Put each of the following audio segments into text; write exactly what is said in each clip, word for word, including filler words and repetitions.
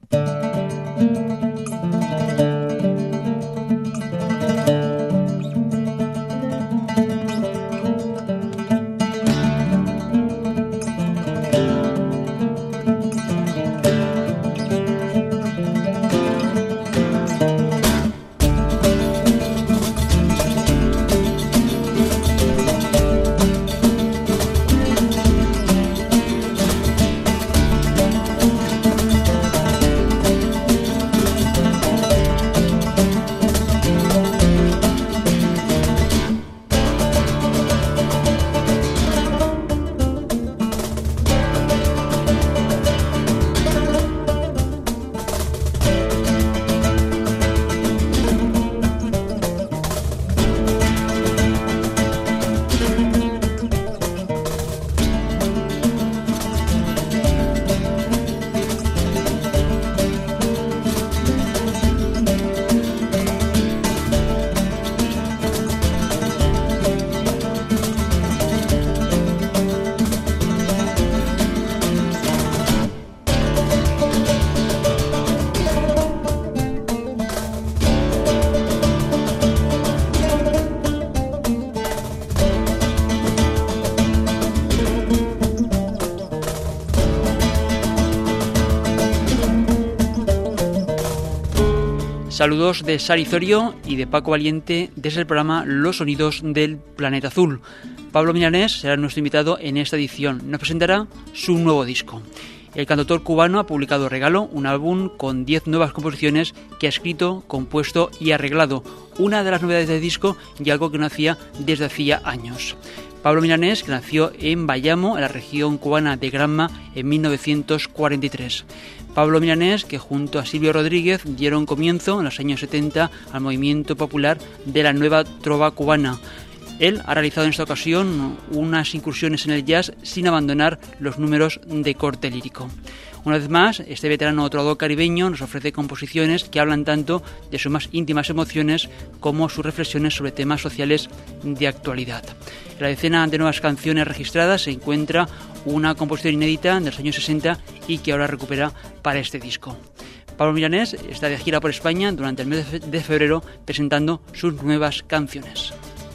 Saludos de Sari Zorio y de Paco Valiente desde el programa Los Sonidos del Planeta Azul. Pablo Milanés será nuestro invitado en esta edición. Nos presentará su nuevo disco. El cantautor cubano ha publicado Regalo, un álbum con diez nuevas composiciones que ha escrito, compuesto y arreglado. Una de las novedades del disco y algo que no hacía desde hacía años. Pablo Milanés, que nació en Bayamo, en la región cubana de Granma, en mil novecientos cuarenta y tres. Pablo Milanés, que junto a Silvio Rodríguez dieron comienzo en los años setenta al movimiento popular de la nueva trova cubana. Él ha realizado en esta ocasión unas incursiones en el jazz sin abandonar los números de corte lírico. Una vez más, este veterano trovador caribeño nos ofrece composiciones que hablan tanto de sus más íntimas emociones como sus reflexiones sobre temas sociales de actualidad. En la decena de nuevas canciones registradas se encuentra una composición inédita de los años sesenta y que ahora recupera para este disco. Pablo Milanés está de gira por España durante el mes de febrero presentando sus nuevas canciones.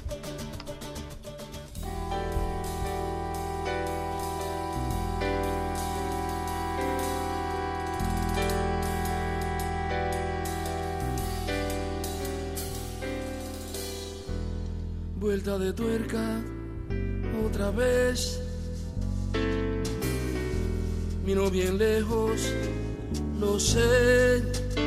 Vuelta de tuerca, otra vez. Miro bien lejos, lo sé.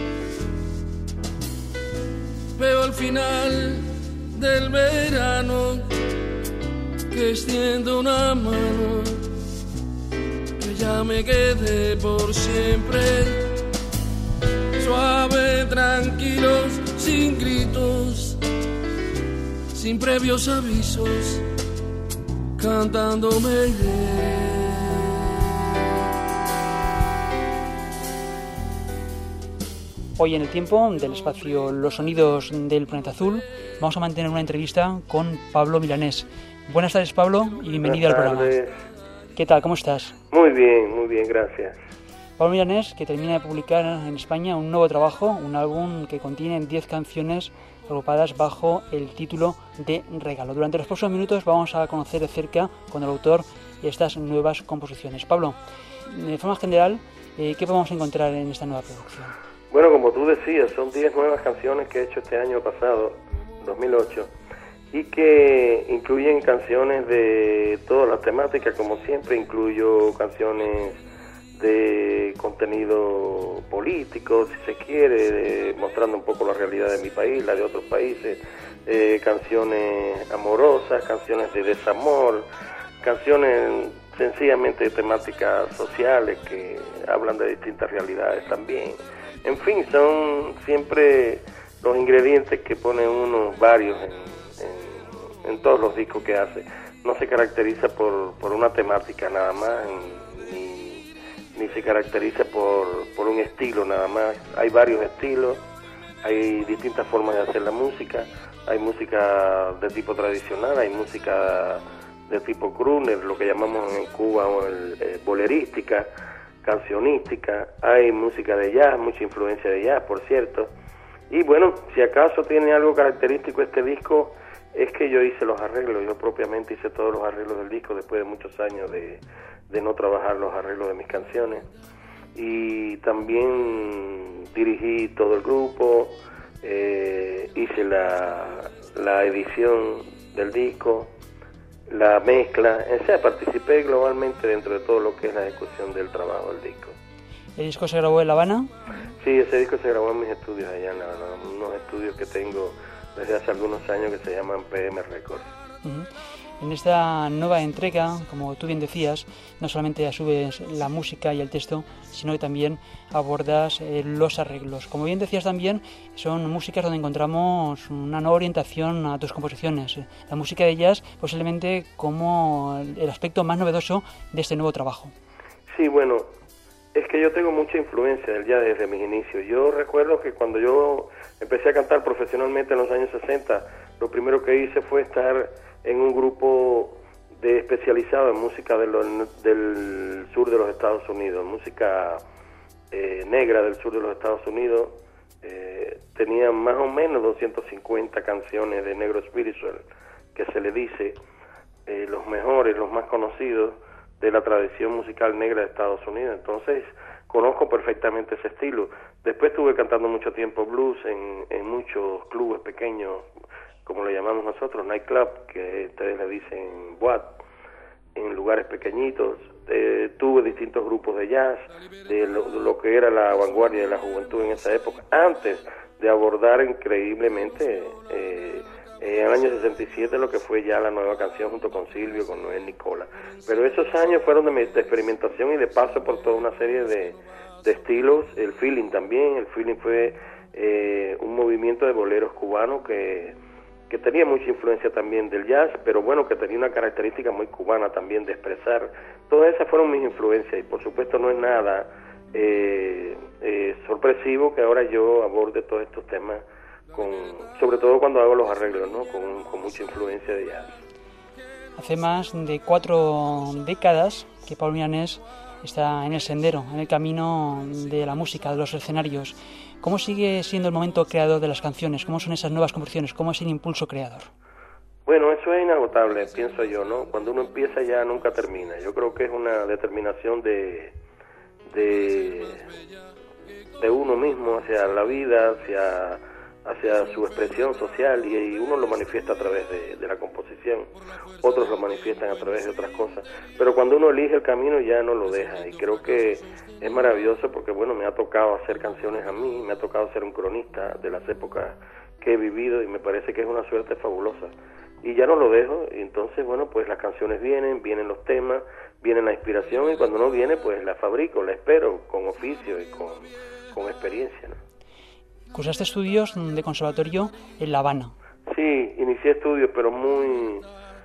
Veo al final del verano que extiendo una mano, que ya me quedé por siempre. Suave, tranquilos, sin gritos, sin previos avisos, cantándome iré. Hoy en el tiempo del espacio Los Sonidos del Planeta Azul vamos a mantener una entrevista con Pablo Milanés. Buenas tardes, Pablo, y bienvenido al programa. ¿Qué tal? ¿Cómo estás? Muy bien, muy bien, gracias. Pablo Milanés, que termina de publicar en España un nuevo trabajo, un álbum que contiene diez canciones agrupadas bajo el título de Regalo. Durante los próximos minutos vamos a conocer de cerca con el autor estas nuevas composiciones. Pablo, de forma general, eh, ¿qué podemos encontrar en esta nueva producción? Bueno, como tú decías, son diez nuevas canciones que he hecho este año pasado, dos mil ocho, y que incluyen canciones de todas las temáticas, como siempre incluyo canciones de contenido político, si se quiere, de, mostrando un poco la realidad de mi país, la de otros países, eh, canciones amorosas, canciones de desamor, canciones sencillamente de temáticas sociales que hablan de distintas realidades también. En fin, son siempre los ingredientes que pone uno, varios, en, en, en todos los discos que hace. No se caracteriza por, por una temática nada más, ni, ni se caracteriza por, por un estilo nada más. Hay varios estilos, hay distintas formas de hacer la música. Hay música de tipo tradicional, hay música de tipo crooner, lo que llamamos en Cuba el, eh, bolerística. cancionística, hay música de jazz, mucha influencia de jazz, por cierto. Y bueno, si acaso tiene algo característico este disco, es que yo hice los arreglos, yo propiamente hice todos los arreglos del disco después de muchos años de, de no trabajar los arreglos de mis canciones. Y también dirigí todo el grupo, eh, hice la, la edición del disco, la mezcla, o sea, participé globalmente dentro de todo lo que es la ejecución del trabajo del disco. ¿El disco se grabó en La Habana? Sí, ese disco se grabó en mis estudios allá en La Habana, unos estudios que tengo desde hace algunos años que se llaman P M Records. Uh-huh. En esta nueva entrega, como tú bien decías, no solamente subes la música y el texto, sino que también abordas eh, los arreglos. Como bien decías también, son músicas donde encontramos una nueva orientación a tus composiciones. La música de jazz posiblemente como el aspecto más novedoso de este nuevo trabajo. Sí, bueno, es que yo tengo mucha influencia del jazz desde mis inicios. Yo recuerdo que cuando yo empecé a cantar profesionalmente en los años sesenta, lo primero que hice fue estar en un grupo de especializado en música de lo, del sur de los Estados Unidos, música eh, negra del sur de los Estados Unidos. Eh, tenía más o menos doscientas cincuenta canciones de negro spiritual, que se le dice eh, los mejores, los más conocidos de la tradición musical negra de Estados Unidos. Entonces conozco perfectamente ese estilo. Después estuve cantando mucho tiempo blues en, en muchos clubes pequeños, como le llamamos nosotros, nightclub, que ustedes le dicen boat, en lugares pequeñitos. Eh, tuve distintos grupos de jazz, de lo, de lo que era la vanguardia de la juventud en esa época, antes de abordar increíblemente eh, eh, en el año sesenta y siete lo que fue ya la nueva canción junto con Silvio, con Noel Nicola. Pero esos años fueron de, de experimentación y de paso por toda una serie de, de estilos. El feeling también, el feeling fue eh, un movimiento de boleros cubanos que que tenía mucha influencia también del jazz, pero bueno, que tenía una característica muy cubana también de expresar. Todas esas fueron mis influencias y por supuesto no es nada eh, eh, sorpresivo que ahora yo aborde todos estos temas, con, sobre todo cuando hago los arreglos, ¿no? con, con mucha influencia de jazz. Hace más de cuatro décadas que Pablo Milanés está en el sendero, en el camino de la música, de los escenarios. ¿Cómo sigue siendo el momento creador de las canciones? ¿Cómo son esas nuevas composiciones? ¿Cómo es el impulso creador? Bueno, eso es inagotable, pienso yo, ¿no? Cuando uno empieza ya nunca termina. Yo creo que es una determinación de, de, de uno mismo hacia la vida, hacia, hacia su expresión social, y, y uno lo manifiesta a través de, de la composición. Otros lo manifiestan a través de otras cosas. Pero cuando uno elige el camino ya no lo deja, y creo que es maravilloso porque, bueno, me ha tocado hacer canciones a mí, me ha tocado ser un cronista de las épocas que he vivido y me parece que es una suerte fabulosa. Y ya no lo dejo, y entonces, bueno, pues las canciones vienen, vienen los temas, viene la inspiración, y cuando no viene, pues la fabrico, la espero con oficio y con, con experiencia, ¿no? Cursaste estudios de conservatorio en La Habana. Sí, inicié estudios, pero muy,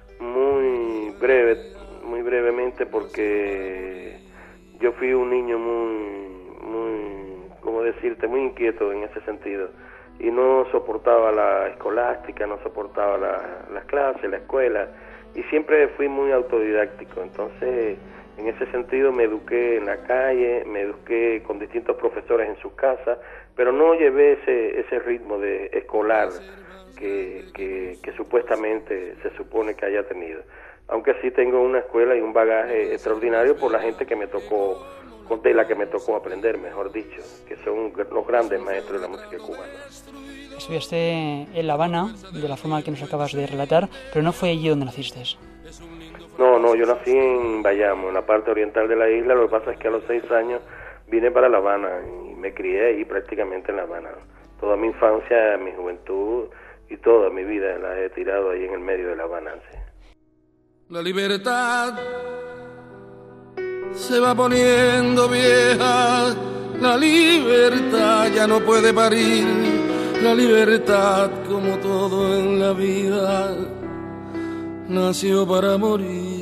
muy breve, muy brevemente, porque yo fui un niño muy, muy, ¿cómo decirte?, muy inquieto en ese sentido, y no soportaba la escolástica, no soportaba la, las clases, la escuela, y siempre fui muy autodidáctico. Entonces, en ese sentido me eduqué en la calle, me eduqué con distintos profesores en sus casas, pero no llevé ese, ese ritmo de escolar que, que, que supuestamente se supone que haya tenido. Aunque sí tengo una escuela y un bagaje extraordinario por la gente que me tocó, de la que me tocó aprender, mejor dicho, que son los grandes maestros de la música cubana. Estudiaste en La Habana, de la forma que nos acabas de relatar, pero no fue allí donde naciste. No, no, yo nací en Bayamo, en la parte oriental de la isla. Lo que pasa es que a los seis años vine para La Habana y me crié ahí prácticamente en La Habana. Toda mi infancia, mi juventud y toda mi vida la he tirado ahí en el medio de La Habana, sí. La libertad se va poniendo vieja, la libertad ya no puede parir, la libertad, como todo en la vida, nació para morir.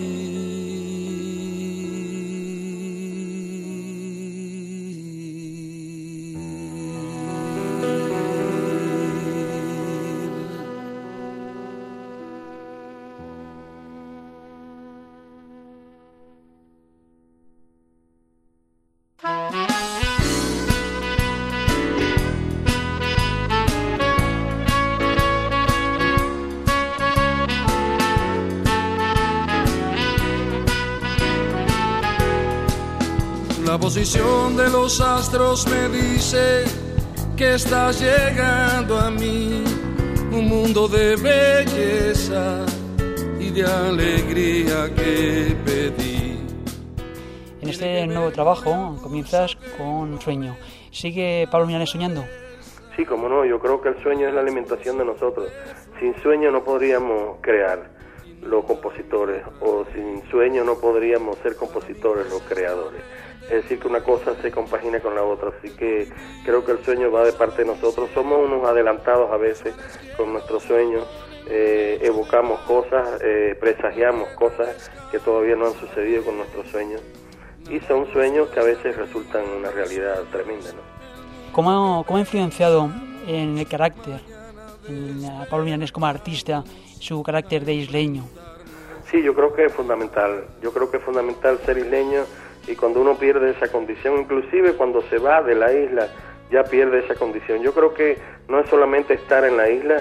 visión de los astros me dice que estás llegando a mí, un mundo de belleza y de alegría que pedí. En este nuevo trabajo comienzas con Sueño. ¿Sigue Pablo Milanés soñando? Sí, como no, yo creo que el sueño es la alimentación de nosotros. Sin sueño no podríamos crear los compositores, o sin sueño no podríamos ser compositores, los creadores. Es decir, que una cosa se compagina con la otra, así que creo que el sueño va de parte de nosotros. Somos unos adelantados a veces con nuestros sueños, eh, evocamos cosas, eh, presagiamos cosas que todavía no han sucedido con nuestros sueños, y son sueños que a veces resultan una realidad tremenda, ¿no? ¿Cómo, cómo ha influenciado en el carácter, en Pablo Milanés como artista, su carácter de isleño? Sí, yo creo que es fundamental. Yo creo que es fundamental ser isleño, y cuando uno pierde esa condición, inclusive cuando se va de la isla, ya pierde esa condición. Yo creo que no es solamente estar en la isla,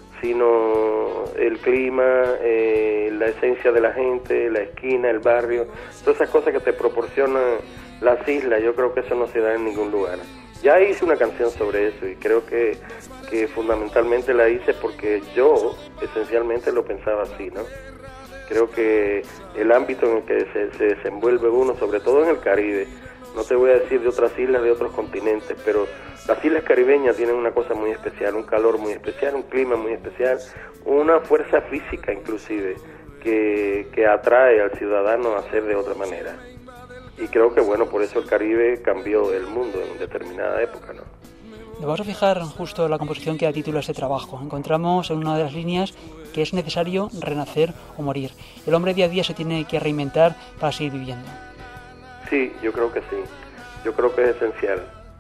sino el clima, eh, la esencia de la gente, la esquina, el barrio, todas esas cosas que te proporcionan las islas. Yo creo que eso no se da en ningún lugar. Ya hice una canción sobre eso, y creo que, que fundamentalmente la hice porque yo esencialmente lo pensaba así, ¿no? Creo que el ámbito en el que se, se desenvuelve uno, sobre todo en el Caribe, no te voy a decir de otras islas, de otros continentes, pero las islas caribeñas tienen una cosa muy especial, un calor muy especial, un clima muy especial, una fuerza física inclusive, que, que atrae al ciudadano a hacer de otra manera. Y creo que, bueno, por eso el Caribe cambió el mundo en determinada época, ¿no? Nos vamos a fijar justo en la composición que da título a este trabajo. Encontramos en una de las líneas que es necesario renacer o morir. El hombre día a día se tiene que reinventar para seguir viviendo. Sí, yo creo que sí. Yo creo que es esencial.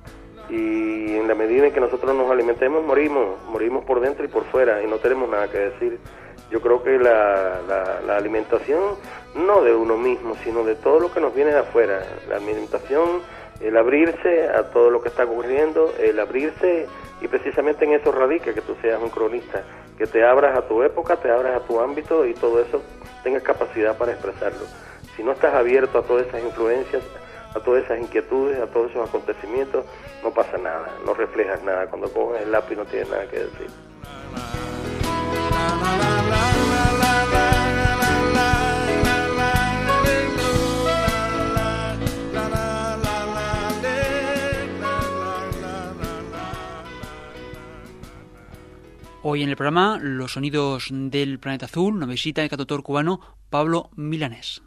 Y en la medida en que nosotros nos alimentemos, morimos. Morimos por dentro y por fuera, y no tenemos nada que decir. Yo creo que la, la, la alimentación, no de uno mismo, sino de todo lo que nos viene de afuera. La alimentación, el abrirse a todo lo que está ocurriendo, el abrirse, y precisamente en eso radica que tú seas un cronista, que te abras a tu época, te abras a tu ámbito, y todo eso tengas capacidad para expresarlo. Si no estás abierto a todas esas influencias, a todas esas inquietudes, a todos esos acontecimientos, no pasa nada, no reflejas nada. Cuando coges el lápiz no tienes nada que decir. Hoy en el programa Los Sonidos del Planeta Azul nos visita el cantautor cubano Pablo Milanés.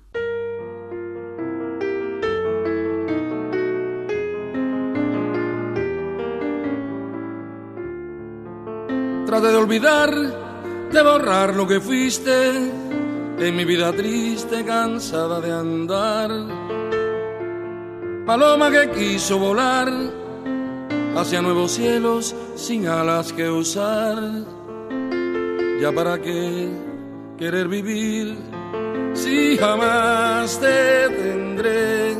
Trate de olvidar, de borrar lo que fuiste, en mi vida triste, cansada de andar. Paloma que quiso volar hacia nuevos cielos sin alas que usar. Ya para qué querer vivir si jamás te tendré.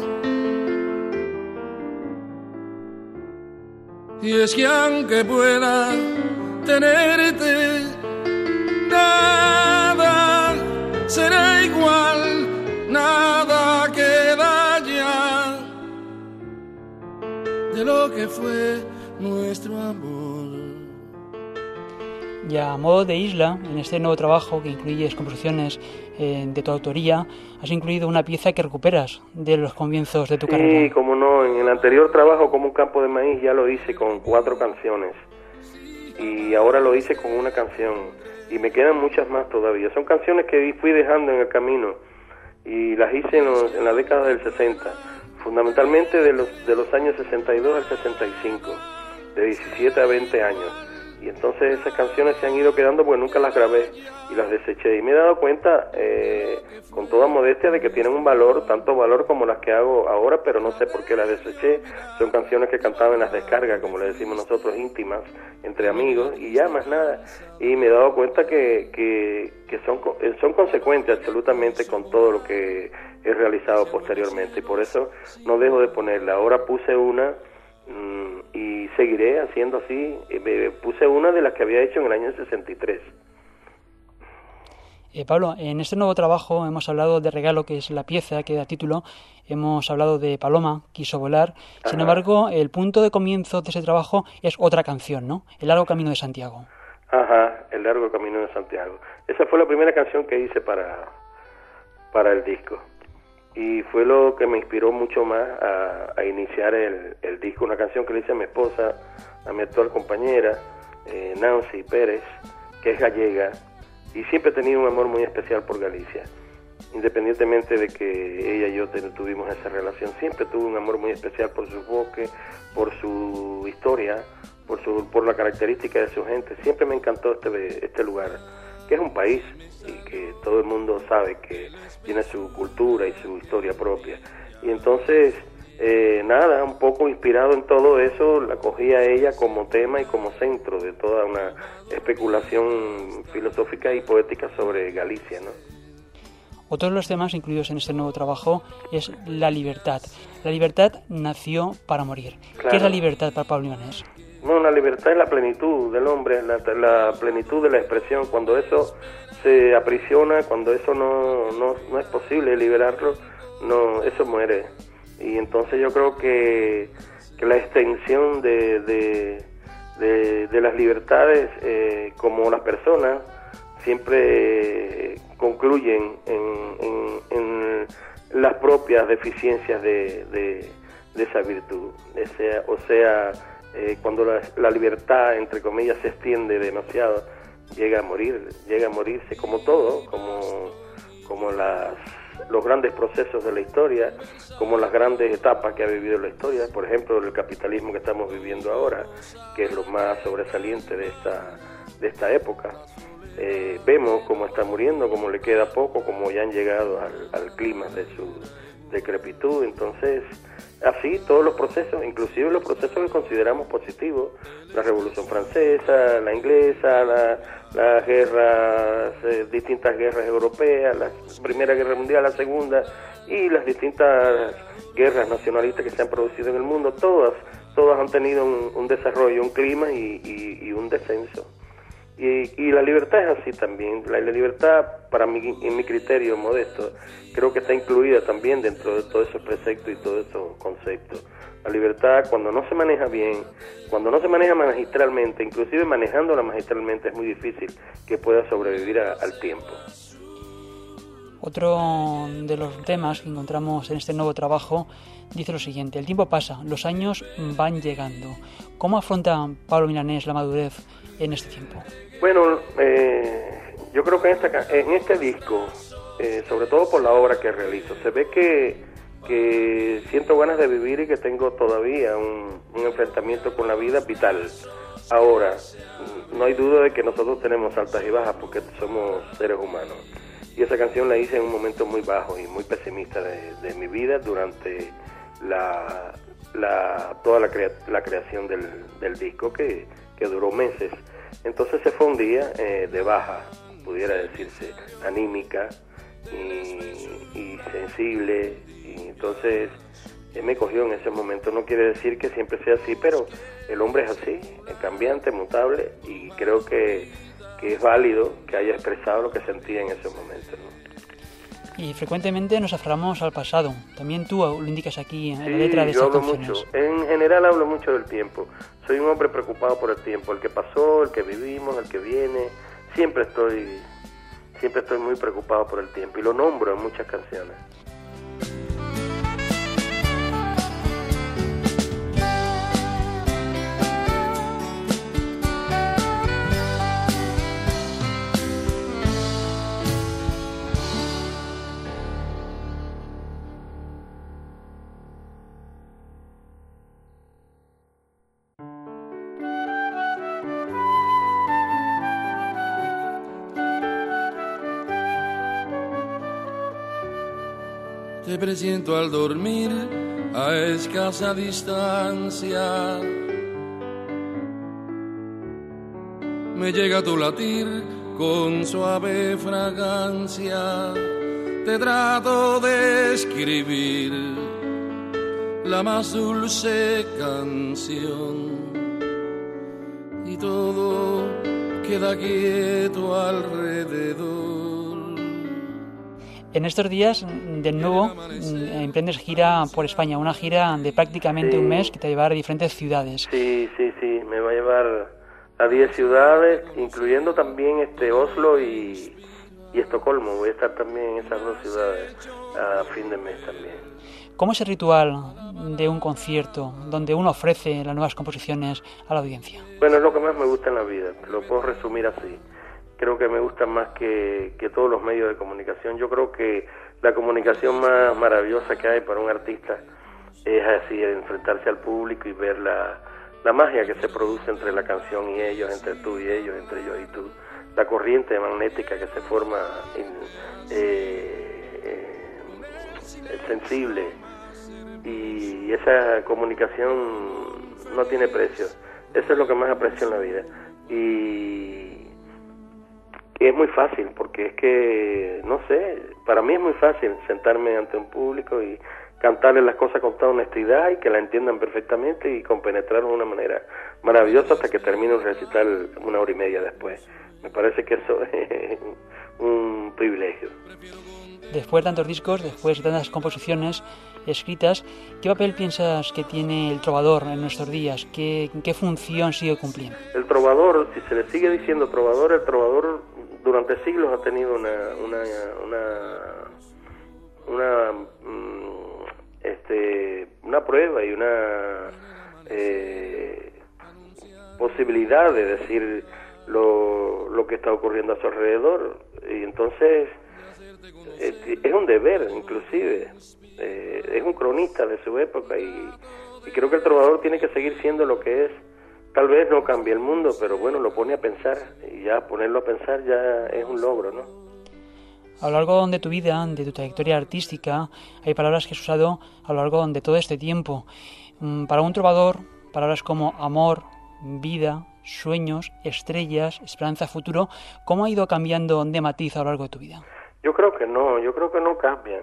Y es que aunque pueda tenerte, nada será igual, nada queda ya de lo que fue nuestro amor. Y a modo de isla, en este nuevo trabajo que incluye composiciones eh, de tu autoría, has incluido una pieza que recuperas de los comienzos de tu sí, carrera. Sí, como no, en el anterior trabajo como un campo de maíz ya lo hice con cuatro canciones, y ahora lo hice con una canción, y me quedan muchas más todavía. Son canciones que fui dejando en el camino, y las hice en, los, en la década del sesenta, fundamentalmente de los, de los años sesenta y dos al sesenta y cinco, de diecisiete a veinte años. Y entonces esas canciones se han ido quedando porque nunca las grabé y las deseché. Y me he dado cuenta, eh, con toda modestia, de que tienen un valor, tanto valor como las que hago ahora, pero no sé por qué las deseché. Son canciones que cantaba en las descargas, como le decimos nosotros, íntimas, entre amigos, y ya más nada. Y me he dado cuenta que, que, que son, son consecuentes absolutamente con todo lo que he realizado posteriormente. Y por eso no dejo de ponerla. Ahora puse una... y seguiré haciendo así. Me puse una de las que había hecho en el año sesenta y tres. Eh, Pablo, en este nuevo trabajo hemos hablado de Regalo, que es la pieza que da título, hemos hablado de Paloma, Quiso volar. Ajá. Sin embargo, el punto de comienzo de ese trabajo es otra canción, ¿no? El largo camino de Santiago. Ajá, El largo camino de Santiago. Esa fue la primera canción que hice para, para el disco. Y fue lo que me inspiró mucho más a, a iniciar el, el disco. Una canción que le hice a mi esposa, a mi actual compañera, eh, Nancy Pérez, que es gallega, y siempre he tenido un amor muy especial por Galicia. Independientemente de que ella y yo tuvimos esa relación, siempre tuve un amor muy especial por su bosque, por su historia, por su por la característica de su gente. Siempre me encantó este, este lugar, que es un país y que todo el mundo sabe que tiene su cultura y su historia propia. Y entonces, eh, nada, un poco inspirado en todo eso, la cogí a ella como tema y como centro de toda una especulación filosófica y poética sobre Galicia, ¿no? Otro de los temas incluidos en este nuevo trabajo es la libertad. La libertad nació para morir. Claro. ¿Qué es la libertad para Pablo Milanés? Bueno, la libertad es la plenitud del hombre, la, la plenitud de la expresión. Cuando eso se aprisiona, cuando eso no, no, no es posible liberarlo, no, eso muere. Y entonces yo creo que, que la extensión de, de, de, de las libertades, eh, como las personas, siempre concluyen en, en, en las propias deficiencias de, de, de esa virtud. O sea, o sea eh, cuando la, la libertad, entre comillas, se extiende demasiado, llega a morir, llega a morirse, como todo, como, como las, los grandes procesos de la historia, como las grandes etapas que ha vivido la historia, por ejemplo, el capitalismo que estamos viviendo ahora, que es lo más sobresaliente de esta, de esta época. Eh, vemos cómo está muriendo, cómo le queda poco, cómo ya han llegado al, al clima de su decrepitud. Entonces, así todos los procesos, inclusive los procesos que consideramos positivos, la Revolución Francesa, la inglesa, la, las guerras, eh, distintas guerras europeas, la Primera Guerra Mundial, la Segunda, y las distintas guerras nacionalistas que se han producido en el mundo, todas, todas han tenido un, un desarrollo, un clima y, y, y un descenso. Y, y la libertad es así también. La, la libertad, para mí, en mi criterio modesto, creo que está incluida también dentro de todos esos preceptos y todos esos conceptos. La libertad, cuando no se maneja bien, cuando no se maneja magistralmente, inclusive manejándola magistralmente, es muy difícil que pueda sobrevivir a, al tiempo. Otro de los temas que encontramos en este nuevo trabajo dice lo siguiente: el tiempo pasa, los años van llegando. ¿Cómo afronta Pablo Milanés la madurez en este tiempo? Bueno, eh, yo creo que en, esta, en este disco, eh, sobre todo por la obra que realizo, se ve que, que siento ganas de vivir y que tengo todavía un, un enfrentamiento con la vida vital. Ahora, no hay duda de que nosotros tenemos altas y bajas porque somos seres humanos. Y esa canción la hice en un momento muy bajo y muy pesimista de, de mi vida durante la, la toda la, crea, la creación del, del disco, que, que duró meses. Entonces se fue un día eh, de baja, pudiera decirse, anímica y, y sensible, y entonces eh, me cogió en ese momento. No quiere decir que siempre sea así, pero el hombre es así, es cambiante, mutable, y creo que, que es válido que haya expresado lo que sentía en ese momento, ¿no? Y frecuentemente nos aferramos al pasado. También tú lo indicas aquí en sí, la letra de yo estas hablo canciones. mucho. En general hablo mucho del tiempo. Soy un hombre preocupado por el tiempo, el que pasó, el que vivimos, el que viene. Siempre estoy, siempre estoy muy preocupado por el tiempo y lo nombro en muchas canciones. Te presiento al dormir a escasa distancia. Me llega tu latir con suave fragancia. Te trato de escribir la más dulce canción y todo queda quieto alrededor. En estos días, de nuevo, emprendes gira por España, una gira de prácticamente sí. un mes que te va a llevar a diferentes ciudades. Sí, sí, sí, me va a llevar a diez ciudades, incluyendo también este Oslo y, y Estocolmo. Voy a estar también en esas dos ciudades a fin de mes también. ¿Cómo es el ritual de un concierto donde uno ofrece las nuevas composiciones a la audiencia? Bueno, es lo que más me gusta en la vida, lo puedo resumir así. Creo que me gusta más que, que todos los medios de comunicación. Yo creo que la comunicación más maravillosa que hay para un artista es así, enfrentarse al público y ver la, la magia que se produce entre la canción y ellos, entre tú y ellos, entre yo y tú. La corriente magnética que se forma en, eh, eh, sensible, y esa comunicación no tiene precio. Eso es lo que más aprecio en la vida. Y es muy fácil, porque es que, no sé, para mí es muy fácil sentarme ante un público y cantarles las cosas con toda honestidad y que la entiendan perfectamente y compenetrarlos de una manera maravillosa hasta que termine un recital una hora y media después. Me parece que eso es un privilegio. Después de tantos discos, después de tantas composiciones escritas, ¿qué papel piensas que tiene el trovador en nuestros días? ¿Qué, qué función sigue cumpliendo? El trovador, si se le sigue diciendo trovador, el trovador durante siglos ha tenido una una una una, este, una prueba y una eh, posibilidad de decir lo, lo que está ocurriendo a su alrededor, y entonces eh, es un deber, inclusive eh, es un cronista de su época, y, y creo que el trovador tiene que seguir siendo lo que es. Tal vez no cambie el mundo, pero bueno, lo pone a pensar, y ya ponerlo a pensar ya es un logro, ¿no? A lo largo de tu vida, de tu trayectoria artística, hay palabras que has usado a lo largo de todo este tiempo. Para un trovador, palabras como amor, vida, sueños, estrellas, esperanza, futuro, ¿cómo ha ido cambiando de matiz a lo largo de tu vida? Yo creo que no, yo creo que no cambian.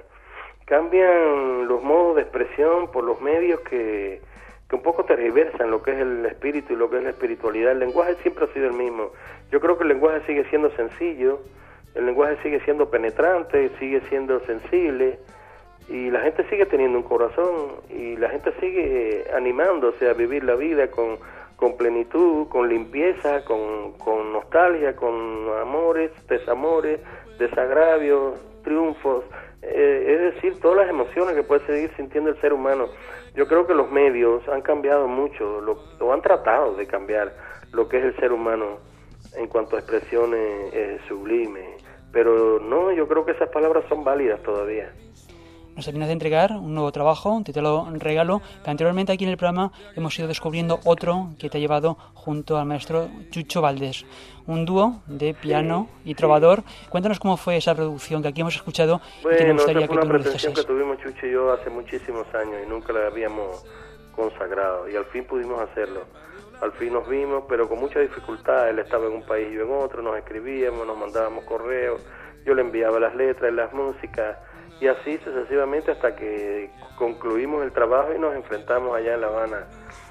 Cambian los modos de expresión por los medios que... que un poco tergiversan lo que es el espíritu y lo que es la espiritualidad. El lenguaje siempre ha sido el mismo. Yo creo que el lenguaje sigue siendo sencillo, el lenguaje sigue siendo penetrante, sigue siendo sensible, y la gente sigue teniendo un corazón, y la gente sigue animándose a vivir la vida con, con plenitud, con limpieza, con, con nostalgia, con amores, desamores, desagravios, triunfos, eh, es decir, todas las emociones que puede seguir sintiendo el ser humano. Yo creo que los medios han cambiado mucho, lo, lo han tratado de cambiar lo que es el ser humano en cuanto a expresiones eh, sublimes, pero no, yo creo que esas palabras son válidas todavía. Nos terminas de entregar un nuevo trabajo, te lo regalo, pero anteriormente aquí en el programa hemos ido descubriendo otro que te ha llevado junto al maestro Chucho Valdés, un dúo de piano sí, y trovador. Sí. Cuéntanos cómo fue esa producción que aquí hemos escuchado. Bueno, y que me gustaría esa fue que una tú pretensión que tuvimos Chucho y yo hace muchísimos años y nunca la habíamos consagrado, y al fin pudimos hacerlo. Al fin nos vimos, pero con mucha dificultad. Él estaba en un país y yo en otro, nos escribíamos, nos mandábamos correos, yo le enviaba las letras y las músicas, y así sucesivamente hasta que concluimos el trabajo y nos enfrentamos allá en La Habana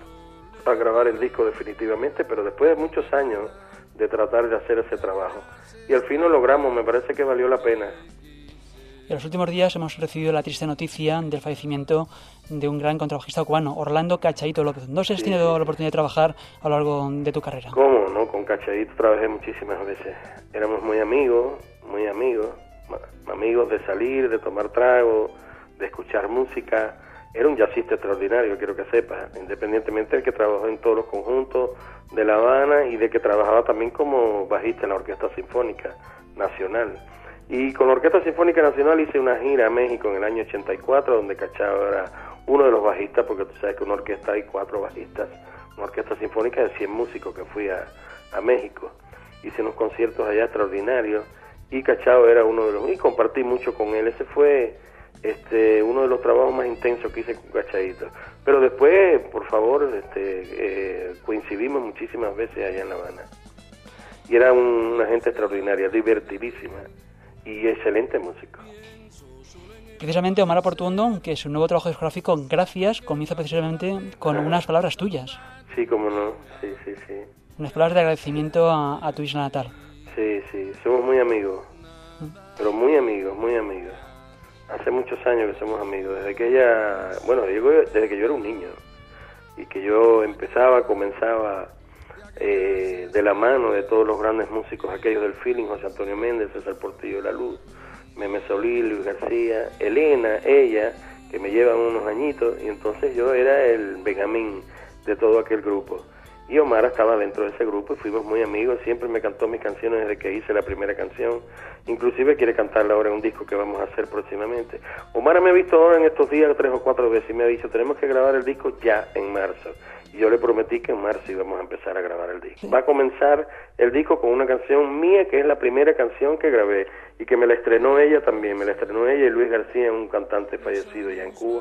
a grabar el disco definitivamente, pero después de muchos años de tratar de hacer ese trabajo. Y al fin lo logramos, me parece que valió la pena. En los últimos días hemos recibido la triste noticia del fallecimiento de un gran contrabajista cubano, Orlando Cachadito López. No sé si has sí, tenido sí. la oportunidad de trabajar a lo largo de tu carrera. ¿Cómo? No, con Cachadito trabajé muchísimas veces. Éramos muy amigos, muy amigos, amigos de salir, de tomar trago, de escuchar música. Era un jazzista extraordinario, quiero que sepas, independientemente de que trabajó en todos los conjuntos de La Habana y de que trabajaba también como bajista en la Orquesta Sinfónica Nacional. Y con la Orquesta Sinfónica Nacional hice una gira a México en el año ochenta y cuatro, donde Cachao era uno de los bajistas, porque tú sabes que una orquesta hay cuatro bajistas, una orquesta sinfónica de cien músicos, que fui a, a México. Hice unos conciertos allá extraordinarios, y Cachao era uno de los... y compartí mucho con él. Ese fue este uno de los trabajos más intensos que hice con Cachadito. Pero después, por favor, este eh, coincidimos muchísimas veces allá en La Habana. Y era un, una gente extraordinaria, divertidísima y excelente músico. Precisamente Omar Portuondo, que su nuevo trabajo discográfico, Gracias, comienza precisamente con Ajá. unas palabras tuyas. Sí, cómo no, sí, sí, sí. Unas palabras de agradecimiento a, a tu isla natal. Sí, sí, somos muy amigos, ¿Mm? pero muy amigos, muy amigos. Hace muchos años que somos amigos, desde que ella, bueno, digo, desde que yo era un niño y que yo empezaba, comenzaba eh, de la mano de todos los grandes músicos, aquellos del feeling, José Antonio Méndez, César Portillo de la Luz, Meme Solís, Luis García, Elena, ella, que me llevan unos añitos, y entonces yo era el Benjamín de todo aquel grupo. Y Omar estaba dentro de ese grupo y fuimos muy amigos, siempre me cantó mis canciones desde que hice la primera canción, inclusive quiere cantarla ahora en un disco que vamos a hacer próximamente. Omar me ha visto ahora en estos días tres o cuatro veces y me ha dicho, tenemos que grabar el disco ya en marzo. Y yo le prometí que en marzo íbamos a empezar a grabar el disco. Va a comenzar el disco con una canción mía, que es la primera canción que grabé, y que me la estrenó ella también, me la estrenó ella y Luis García, un cantante fallecido ya en Cuba.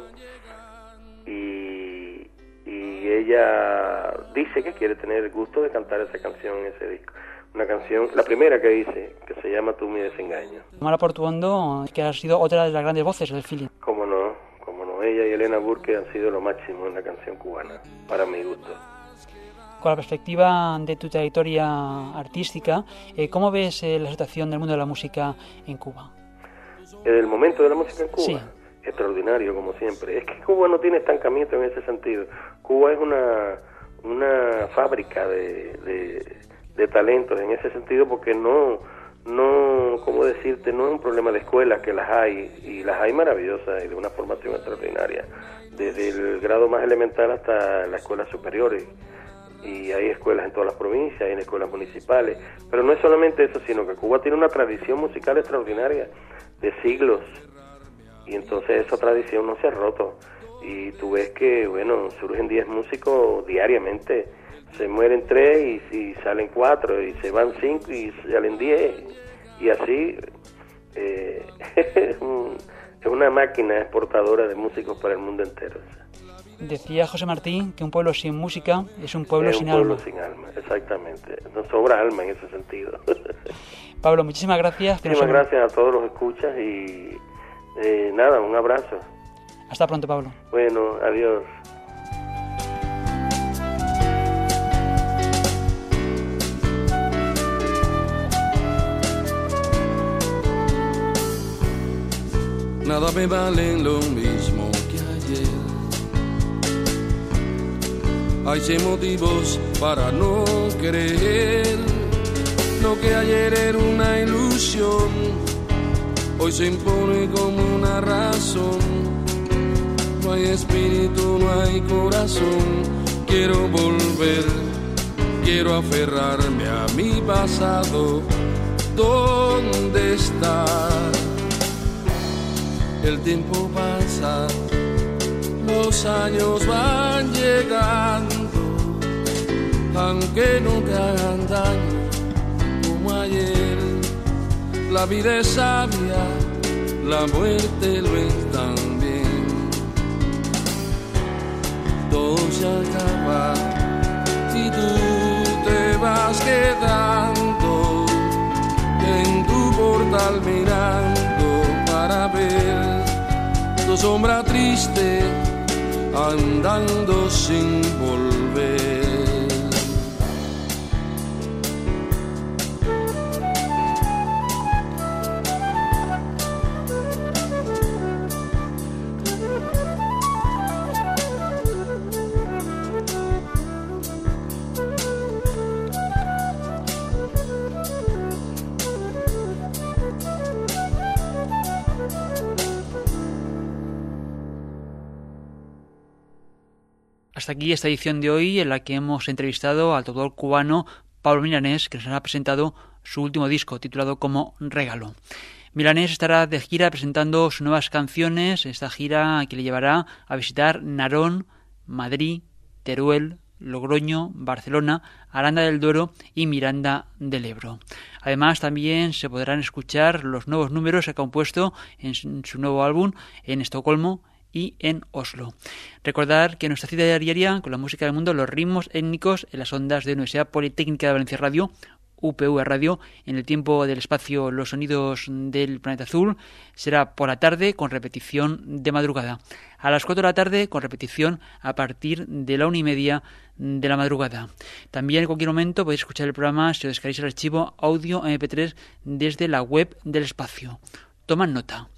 Y... y ella dice que quiere tener el gusto de cantar esa canción en ese disco. Una canción, la primera que hice, que se llama Tú mi desengaño. Mara Portuondo, que ha sido otra de las grandes voces del feeling. Cómo no, cómo no. Ella y Elena Burke han sido lo máximo en la canción cubana, para mi gusto. Con la perspectiva de tu trayectoria artística, eh, ¿cómo ves eh, la situación del mundo de la música en Cuba? ¿El momento de la música en Cuba? Sí. Extraordinario, como siempre. Es que Cuba no tiene estancamiento en ese sentido. Cuba es una una fábrica de, de, de talentos en ese sentido, porque no, no, ¿cómo decirte? No es un problema de escuelas, que las hay, y las hay maravillosas y de una formación extraordinaria, desde el grado más elemental hasta las escuelas superiores. Y hay escuelas en todas las provincias, hay escuelas municipales. Pero no es solamente eso, sino que Cuba tiene una tradición musical extraordinaria de siglos. Y entonces esa tradición no se ha roto. Y tú ves que, bueno, surgen diez músicos diariamente, se mueren tres y, y salen cuatro, y se van cinco y salen diez. Y así eh, es, un, es una máquina exportadora de músicos para el mundo entero. Decía José Martín que un pueblo sin música es un pueblo es sin un pueblo alma. sin alma, exactamente. Nos sobra alma en ese sentido. Pablo, muchísimas gracias. Muchísimas gracias a todos los escuchas y eh, nada, un abrazo. Hasta pronto, Pablo. Bueno, adiós. Nada me vale lo mismo que ayer. Hay cien motivos para no creer. Lo que ayer era una ilusión, hoy se impone como una razón. No hay espíritu, no hay corazón. Quiero volver, quiero aferrarme a mi pasado. ¿Dónde está? El tiempo pasa, los años van llegando, aunque no te hagan daño como ayer. La vida es sabia, la muerte lo es también. Todo se acaba y tú te vas quedando en tu portal mirando para ver tu sombra triste andando sin volver. Hasta aquí esta edición de hoy, en la que hemos entrevistado al tocador cubano Pablo Milanés, que nos ha presentado su último disco, titulado como Regalo. Milanés estará de gira presentando sus nuevas canciones, esta gira que le llevará a visitar Narón, Madrid, Teruel, Logroño, Barcelona, Aranda del Duero y Miranda del Ebro. Además, también se podrán escuchar los nuevos números que ha compuesto en su nuevo álbum en Estocolmo y en Oslo. Recordar que nuestra cita diaria con la música del mundo, los ritmos étnicos en las ondas de Universidad Politécnica de Valencia Radio, U P V Radio, en el tiempo del espacio Los Sonidos del Planeta Azul, será por la tarde con repetición de madrugada. A las cuatro de la tarde con repetición a partir de la una y media de la madrugada. También en cualquier momento podéis escuchar el programa si os descargáis el archivo audio eme pe tres desde la web del espacio. Tomad nota.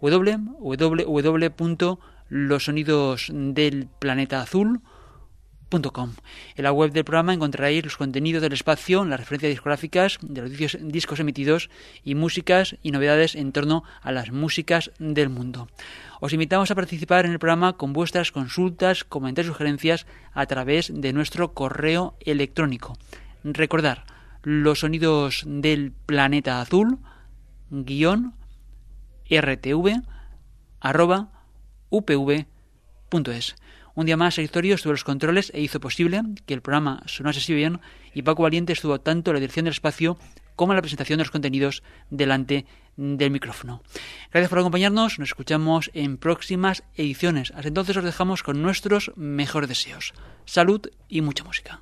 w w w punto los sonidos del planeta azul punto com. En la web del programa encontraréis los contenidos del espacio, las referencias discográficas de los discos, discos emitidos y músicas y novedades en torno a las músicas del mundo. Os invitamos a participar en el programa con vuestras consultas, comentarios y sugerencias a través de nuestro correo electrónico. Recordar, los sonidos del planeta azul, guión, rtv, arroba, upv punto es. Un día más, Sergio estuvo en los controles e hizo posible que el programa sonase así bien, y Paco Valiente estuvo tanto en la dirección del espacio como en la presentación de los contenidos delante del micrófono. Gracias por acompañarnos, nos escuchamos en próximas ediciones. Hasta entonces os dejamos con nuestros mejores deseos. Salud y mucha música.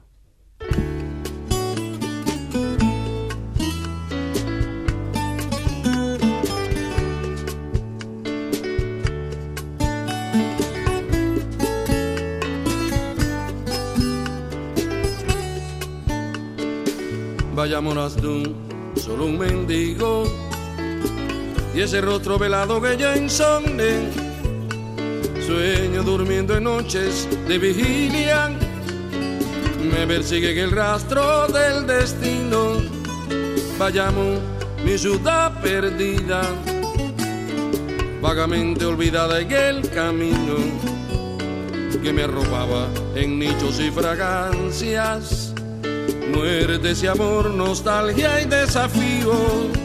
Vayámonos tú, solo un mendigo, y ese rostro velado que ya insomne, sueño durmiendo en noches de vigilia, me persigue el rastro del destino. Vayamos, mi ciudad perdida, vagamente olvidada en el camino, que me arropaba en nichos y fragancias. Muertes y amor, nostalgia y desafío.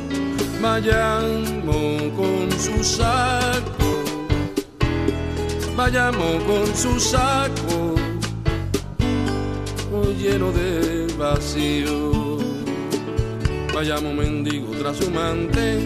Vayamos con su saco, vayamos con su saco, hoy lleno de vacío. Vayamos mendigo trashumante,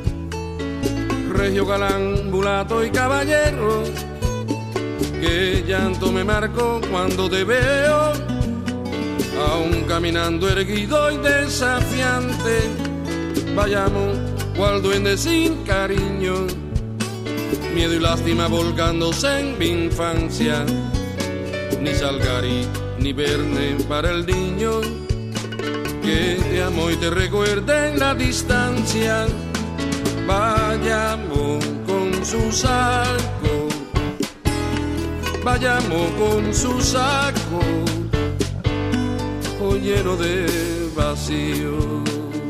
regio galán, mulato y caballero, que llanto me marcó cuando te veo, aún caminando erguido y desafiante. Vayamos, cual duende sin cariño, miedo y lástima volcándose en mi infancia. Ni Salgari, ni Verne para el niño, que te amo y te recuerda en la distancia. Vayamos con su saco, vayamos con su saco, lleno de vacío.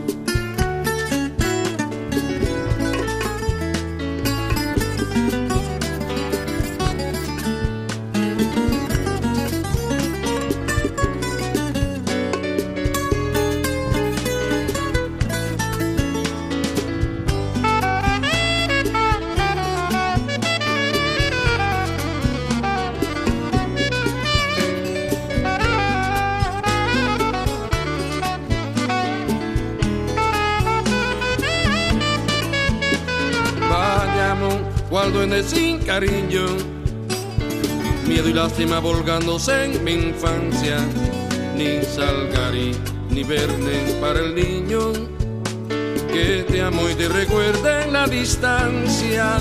Cual duende sin cariño, miedo y lástima volgándose en mi infancia. Ni Salgari, ni Verne para el niño, que te amo y te recuerda en la distancia.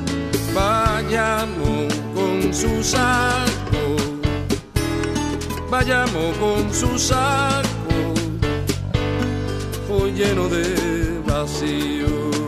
Vayamos con su saco, vayamos con su saco, hoy lleno de vacío.